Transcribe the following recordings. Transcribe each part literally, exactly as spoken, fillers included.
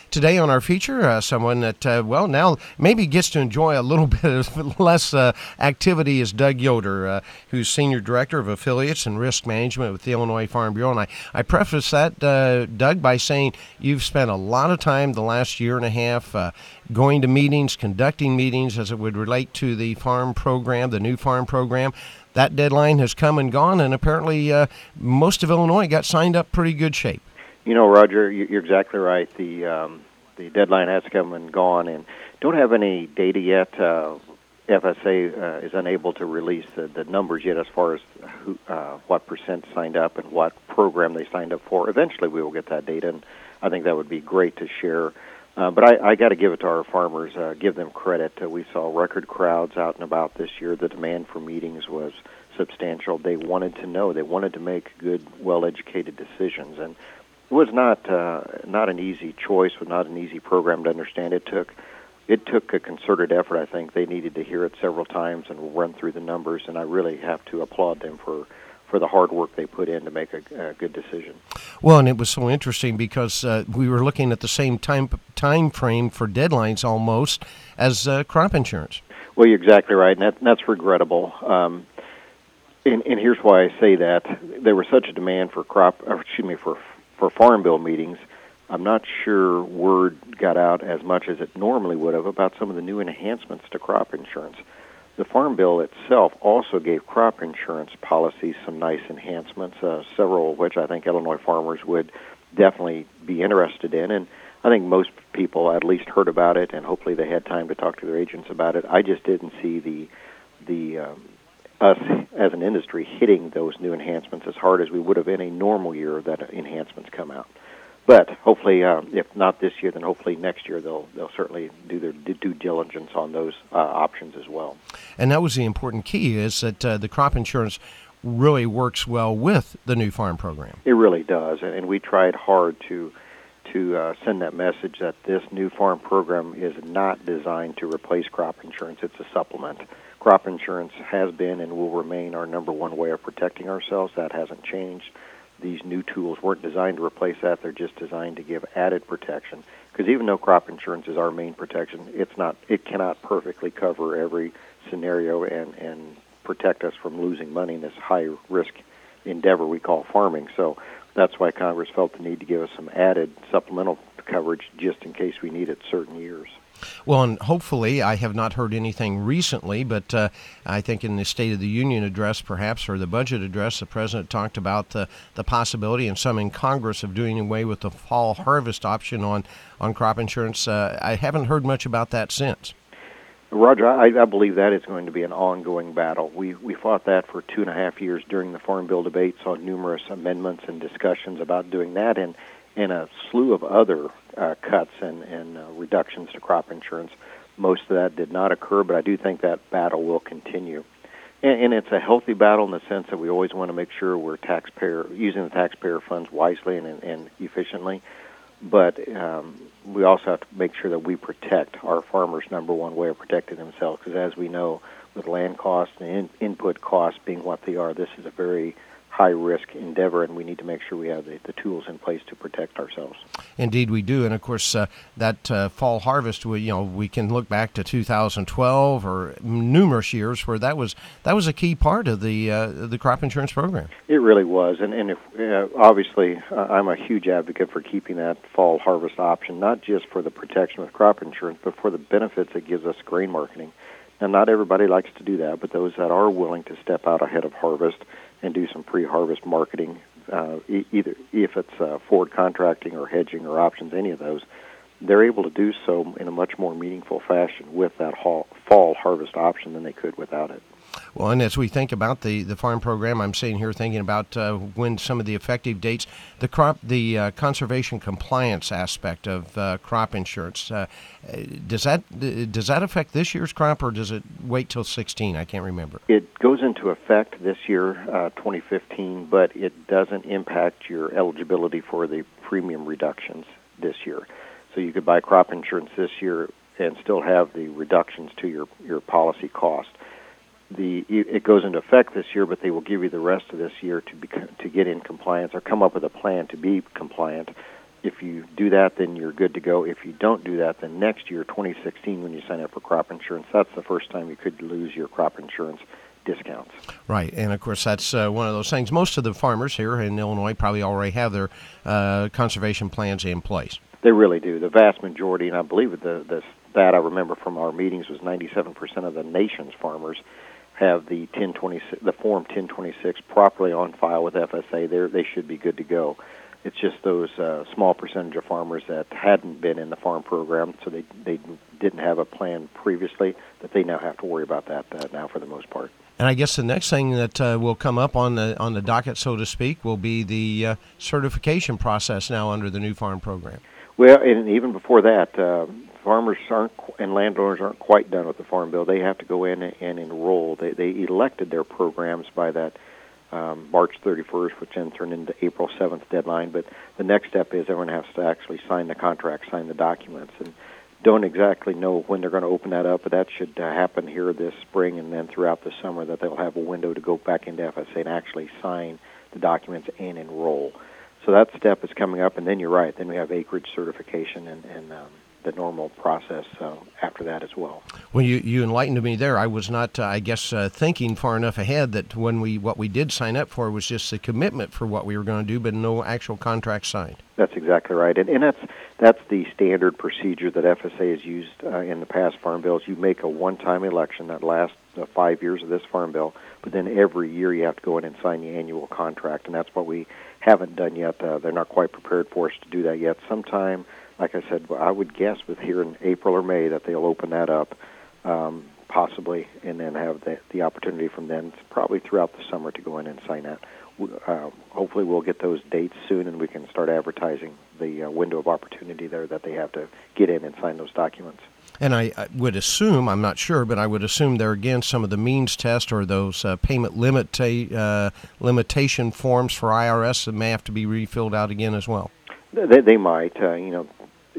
Today on our feature, uh, someone that, uh, well, now maybe gets to enjoy a little bit of less uh, activity is Doug Yoder, uh, who's Senior Director of Affiliates and Risk Management with the Illinois Farm Bureau. And I, I preface that, uh, Doug, by saying you've spent a lot of time the last year and a half uh, going to meetings, conducting meetings as it would relate to the farm program, the new farm program. That deadline has come and gone, and apparently uh, most of Illinois got signed up pretty good shape. You know, Roger, you're exactly right. The um, the deadline has come and gone, and don't have any data yet. Uh, F S A uh, is unable to release the, the numbers yet as far as who, uh, what percent signed up and what program they signed up for. Eventually, we will get that data, and I think that would be great to share. Uh, but I, I got to give it to our farmers, uh, give them credit. Uh, we saw record crowds out and about this year. The demand for meetings was substantial. They wanted to know. They wanted to make good, well-educated decisions, and it was not uh, not an easy choice, was not an easy program to understand. It took it took a concerted effort. I think they needed to hear it several times and run through the numbers, and I really have to applaud them for, for the hard work they put in to make a, a good decision. Well, and it was so interesting because uh, we were looking at the same time time frame for deadlines almost as uh, crop insurance. Well, you're exactly right, and, that, and that's regrettable. Um, and, and here's why I say that: there was such a demand for crop, or excuse me, for for Farm Bill meetings. I'm not sure word got out as much as it normally would have about some of the new enhancements to crop insurance. The Farm Bill itself also gave crop insurance policies some nice enhancements, uh, several of which I think Illinois farmers would definitely be interested in. And I think most people at least heard about it, and hopefully they had time to talk to their agents about it. I just didn't see the the um, us as an industry hitting those new enhancements as hard as we would have in a normal year that enhancements come out. But hopefully, uh, if not this year, then hopefully next year they'll they'll certainly do their due diligence on those uh, options as well. And that was the important key, is that uh, the crop insurance really works well with the new farm program. It really does, and we tried hard to to uh, send that message that this new farm program is not designed to replace crop insurance. It's a supplement. Crop insurance has been and will remain our number one way of protecting ourselves. That hasn't changed. These new tools weren't designed to replace that. They're just designed to give added protection. Because even though crop insurance is our main protection, it's not. It cannot perfectly cover every scenario and, and protect us from losing money in this high-risk endeavor we call farming. So that's why Congress felt the need to give us some added supplemental coverage just in case we need it certain years. Well, and hopefully, I have not heard anything recently, but uh, I think in the State of the Union address, perhaps, or the budget address, the President talked about the, the possibility, and some in Congress, of doing away with the fall harvest option on, on crop insurance. Uh, I haven't heard much about that since. Roger, I, I believe that is going to be an ongoing battle. We we fought that for two and a half years during the Farm Bill debates, on numerous amendments and discussions about doing that, and and a slew of other uh, cuts and, and uh, reductions to crop insurance. Most of that did not occur, but I do think that battle will continue. And, and it's a healthy battle in the sense that we always want to make sure we're taxpayer using the taxpayer funds wisely and, and, and efficiently. But um, we also have to make sure that we protect our farmers' number one way of protecting themselves, because as we know, with land costs and in, input costs being what they are, this is a very high-risk endeavor, and we need to make sure we have the, the tools in place to protect ourselves. Indeed, we do, and of course, uh, that uh, fall harvest, we, you know, we can look back to two thousand twelve or numerous years where that was that was a key part of the uh, the crop insurance program. It really was, and and if, uh, obviously, uh, I'm a huge advocate for keeping that fall harvest option, not just for the protection with crop insurance, but for the benefits it gives us grain marketing. Now, not everybody likes to do that, but those that are willing to step out ahead of harvest and do some pre-harvest marketing, uh, e- either if it's uh, forward contracting or hedging or options, any of those, they're able to do so in a much more meaningful fashion with that fall, fall harvest option than they could without it. Well, and as we think about the, the farm program, I'm sitting here thinking about uh, when some of the effective dates, the crop, the uh, conservation compliance aspect of uh, crop insurance. Uh, does that does that affect this year's crop, or does it wait till sixteen? I can't remember. It goes into effect this year, uh, twenty fifteen, but it doesn't impact your eligibility for the premium reductions this year. So you could buy crop insurance this year and still have the reductions to your, your policy cost. The it goes into effect this year, but they will give you the rest of this year to be, to get in compliance or come up with a plan to be compliant. If you do that, then you're good to go. If you don't do that, then next year, twenty sixteen, when you sign up for crop insurance, that's the first time you could lose your crop insurance discounts. Right, and of course that's uh, one of those things. Most of the farmers here in Illinois probably already have their uh, conservation plans in place. They really do. The vast majority, and I believe the, the that I remember from our meetings was ninety-seven percent of the nation's farmers have the ten twenty-six, the Form ten twenty-six properly on file with F S A. They they should be good to go. It's just those uh, small percentage of farmers that hadn't been in the farm program, so they they didn't have a plan previously, that they now have to worry about that uh, now for the most part. And I guess the next thing that uh, will come up on the on the docket, so to speak, will be the uh, certification process now under the new farm program. Well, and even before that, uh, farmers aren't and landowners aren't quite done with the Farm Bill. They have to go in and enroll. They they elected their programs by that um, March thirty-first, which then turned into April seventh deadline. But the next step is everyone has to actually sign the contract, sign the documents, and don't exactly know when they're going to open that up, but that should uh, happen here this spring and then throughout the summer, that they'll have a window to go back into F S A and actually sign the documents and enroll. So that step is coming up, and then you're right. Then we have acreage certification and, and um, the normal process uh, after that as well. Well, you, you enlightened me there. I was not, uh, I guess, uh, thinking far enough ahead that when we what we did sign up for was just a commitment for what we were going to do, but no actual contract signed. That's exactly right, and, and that's that's the standard procedure that F S A has used uh, in the past farm bills. You make a one-time election that lasts uh, five years of this farm bill, but then every year you have to go in and sign the annual contract, and that's what we haven't done yet. Uh, they're not quite prepared for us to do that yet. Sometime, like I said, I would guess with here in April or May that they'll open that up, um, possibly, and then have the, the opportunity from then, probably throughout the summer, to go in and sign that. Uh, hopefully we'll get those dates soon, and we can start advertising the uh, window of opportunity there that they have to get in and sign those documents. And I, I would assume, I'm not sure, but I would assume there again some of the means test or those uh, payment limit uh, limitation forms for I R S that may have to be refilled out again as well. They, they might, uh, you know.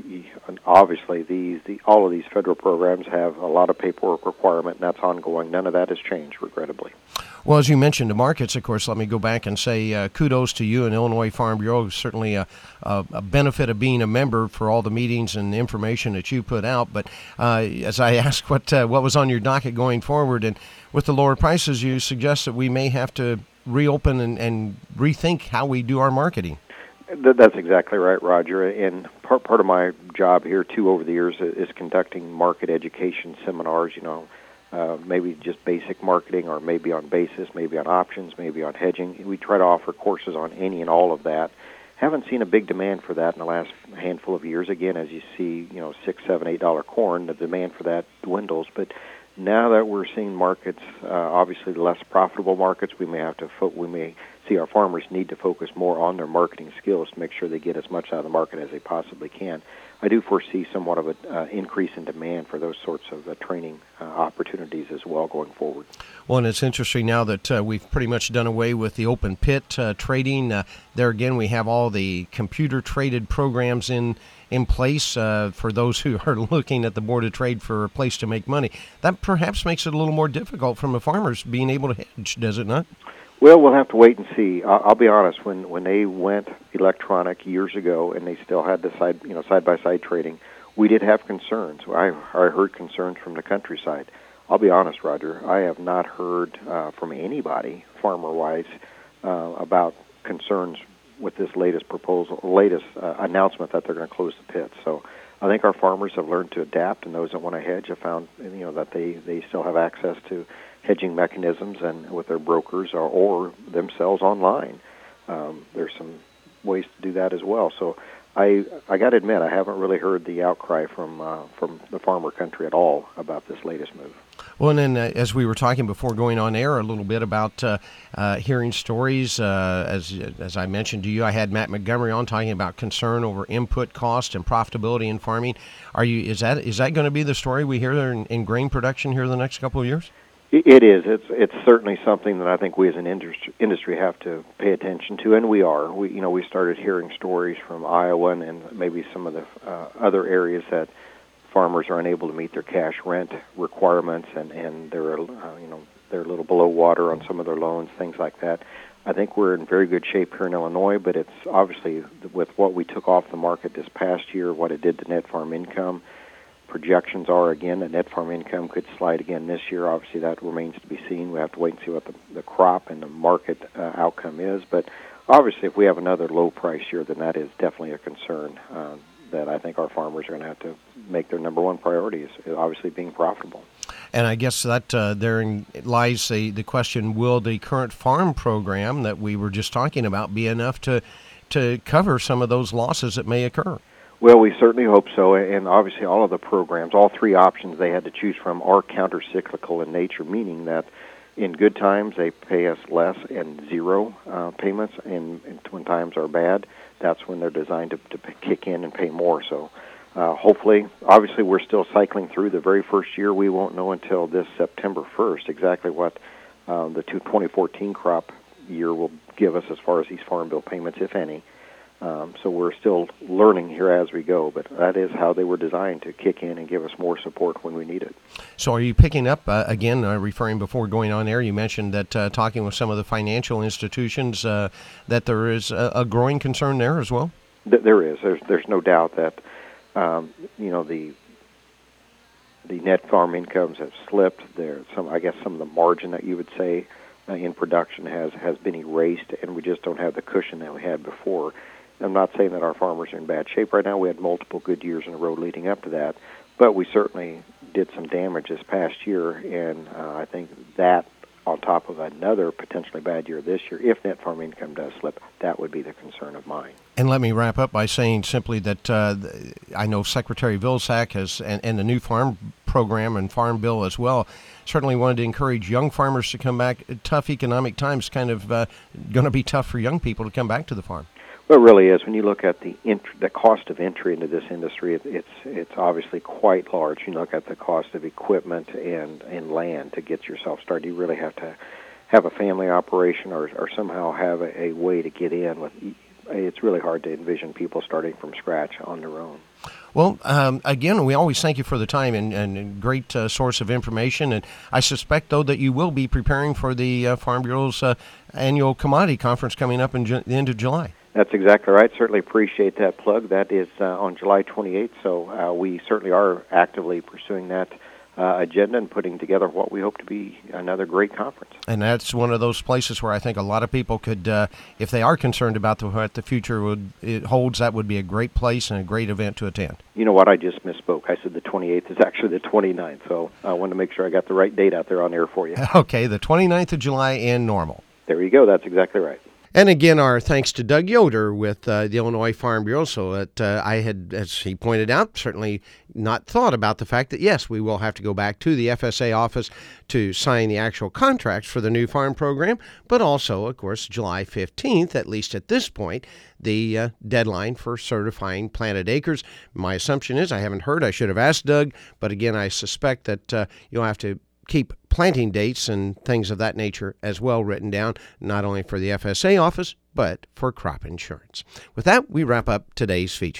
Obviously, these the, all of these federal programs have a lot of paperwork requirement, and that's ongoing. None of that has changed, regrettably. Well, as you mentioned, the markets, of course, let me go back and say uh, kudos to you and Illinois Farm Bureau. Certainly a, a, a benefit of being a member for all the meetings and the information that you put out. But uh, as I asked what uh, what was on your docket going forward, and with the lower prices, you suggest that we may have to reopen and, and rethink how we do our marketing. That's exactly right, Roger. And part part of my job here, too, over the years is conducting market education seminars, you know, uh, maybe just basic marketing, or maybe on basis, maybe on options, maybe on hedging. We try to offer courses on any and all of that. Haven't seen a big demand for that in the last handful of years. Again, as you see, you know, six, seven, eight dollar corn, the demand for that dwindles. But now that we're seeing markets, uh, obviously less profitable markets, we may have to fo- we may see our farmers need to focus more on their marketing skills to make sure they get as much out of the market as they possibly can. I do foresee somewhat of an uh, increase in demand for those sorts of uh, training uh, opportunities as well going forward. Well, and it's interesting now that uh, we've pretty much done away with the open pit uh, trading. Uh, there again, we have all the computer-traded programs in in place uh, for those who are looking at the Board of Trade for a place to make money. That perhaps makes it a little more difficult from the farmers being able to hedge, does it not? Well, we'll have to wait and see. I'll, I'll be honest. When when they went electronic years ago, and they still had the side, you know, side by side trading, we did have concerns. I, I heard concerns from the countryside. I'll be honest, Roger. I have not heard uh, from anybody, farmer-wise, uh, about concerns with this latest proposal, latest uh, announcement that they're going to close the pits. So I think our farmers have learned to adapt, and those that want to hedge have found, you know, that they, they still have access to hedging mechanisms and with their brokers or, or themselves online. Um, there's some ways to do that as well. So I I got to admit, I haven't really heard the outcry from uh, from the farmer country at all about this latest move. Well, and then uh, as we were talking before going on air a little bit about uh, uh, hearing stories, uh, as as I mentioned to you, I had Matt Montgomery on talking about concern over input cost and profitability in farming. Are you is that is that going to be the story we hear there in, in grain production here in the next couple of years? It is. It's it's certainly something that I think we as an industry industry have to pay attention to, and we are. We you know we started hearing stories from Iowa and, and maybe some of the uh, other areas that farmers are unable to meet their cash rent requirements, and and they're uh, you know they're a little below water on some of their loans, things like that. I think we're in very good shape here in Illinois, but it's obviously with what we took off the market this past year, what it did to net farm income. Projections are, again, that net farm income could slide again this year. Obviously, that remains to be seen. We have to wait and see what the, the crop and the market uh, outcome is. But obviously, if we have another low price year, then that is definitely a concern uh, that I think our farmers are going to have to make their number one priority is, is obviously being profitable. And I guess that uh, therein lies the, the question, will the current farm program that we were just talking about be enough to to cover some of those losses that may occur? Well, we certainly hope so, and obviously all of the programs, all three options they had to choose from are counter-cyclical in nature, meaning that in good times they pay us less and zero uh, payments, and, and when times are bad, that's when they're designed to, to kick in and pay more. So uh, hopefully, obviously we're still cycling through the very first year. We won't know until this September first exactly what uh, the twenty fourteen crop year will give us as far as these Farm Bill payments, if any. Um, so we're still learning here as we go, but that is how they were designed, to kick in and give us more support when we need it. So are you picking up, uh, again, uh, referring before going on air, you mentioned that uh, talking with some of the financial institutions, uh, that there is a, a growing concern there as well? Th- there is. There's, there's no doubt that, um, you know, the the net farm incomes have slipped. There, some, I guess some of the margin that you would say uh, in production has, has been erased, and we just don't have the cushion that we had before. I'm not saying that our farmers are in bad shape right now. We had multiple good years in a row leading up to that, but we certainly did some damage this past year, and uh, I think that on top of another potentially bad year this year, if net farm income does slip, that would be the concern of mine. And let me wrap up by saying simply that uh, I know Secretary Vilsack has, and, and the new farm program and farm bill as well, certainly wanted to encourage young farmers to come back. Tough economic times kind of uh, going to be tough for young people to come back to the farm. Well, it really is. When you look at the int- the cost of entry into this industry, it, it's it's obviously quite large. You look at the cost of equipment and, and land to get yourself started. You really have to have a family operation or, or somehow have a, a way to get in. With It's really hard to envision people starting from scratch on their own. Well, um, again, we always thank you for the time and, and great uh, source of information. And I suspect, though, that you will be preparing for the uh, Farm Bureau's uh, annual commodity conference coming up in Ju- the end of July. That's exactly right. Certainly appreciate that plug. That is uh, on July twenty-eighth, so uh, we certainly are actively pursuing that uh, agenda and putting together what we hope to be another great conference. And that's one of those places where I think a lot of people could, uh, if they are concerned about the, what the future would it holds, that would be a great place and a great event to attend. You know what? I just misspoke. I said the twenty-eighth is actually the twenty-ninth, so I wanted to make sure I got the right date out there on air for you. Okay, the twenty-ninth of July in Normal. There you go. That's exactly right. And again, our thanks to Doug Yoder with uh, the Illinois Farm Bureau. So that uh, I had, as he pointed out, certainly not thought about the fact that, yes, we will have to go back to the F S A office to sign the actual contracts for the new farm program, but also, of course, July fifteenth, at least at this point, the uh, deadline for certifying planted acres. My assumption is, I haven't heard, I should have asked Doug, but again, I suspect that uh, you'll have to keep planting dates and things of that nature as well written down, not only for the F S A office, but for crop insurance. With that, we wrap up today's feature.